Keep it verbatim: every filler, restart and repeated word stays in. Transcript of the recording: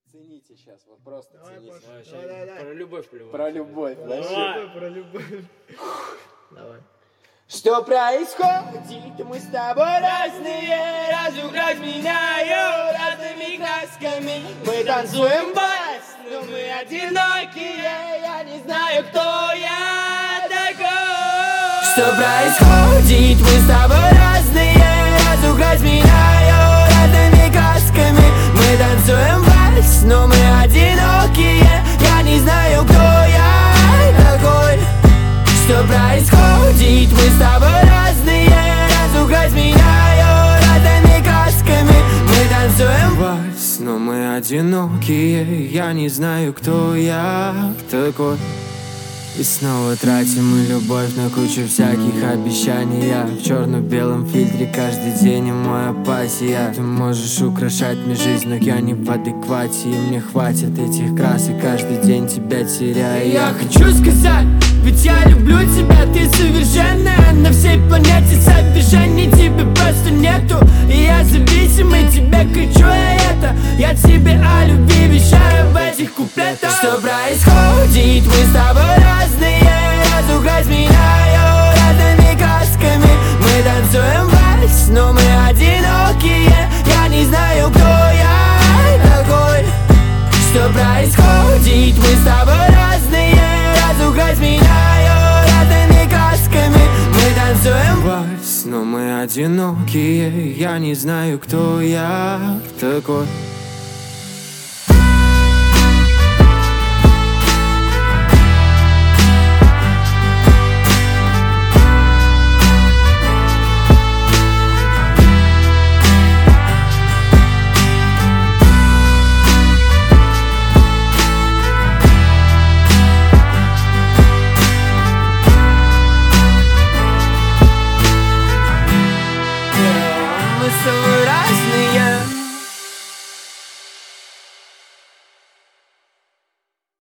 Цените сейчас, вот просто Давай, цените. Паша. Давай, Давай, давай. Про любовь плевать. Про любовь, Давай. вообще. Про любовь. Давай. Что происходит? Мы с тобой разные, разум разменяю разными красками. Мы танцуем вальс, но мы одинокие, я не знаю, кто я такой. Что происходит? Мы с тобой разные, разум разменяю разными красками. Мы танцуем вальс, но мы одинокие, я не знаю, кто я такой. Что происходит? Мы с тобой разные, разум разменяю разными красками. Мы танцуем вальс, но мы одинокие, я не знаю, кто я такой. И снова тратим мы любовь на кучу всяких обещаний. Я в черно-белом фильтре каждый день, и моя апатия. Ты можешь украшать мне жизнь, но я не в адеквате. И мне хватит этих красок, каждый день тебя теряю. Я хочу сказать, ведь я люблю тебя, ты совершенная. На всей планете совершенней тебе просто нету. И я зависимый, тебе кричу я это. Я тебе о любви вещаю в этих куплетах. Что происходит? Мы с тобой разные, разум разменяю разными красками. Мы танцуем вальс, но мы одинокие, я не знаю, кто я такой. Что происходит? Мы с тобой разные, разум разменяю разными красками. Мы танцуем вальс, но мы одинокие, я не знаю, кто я такой.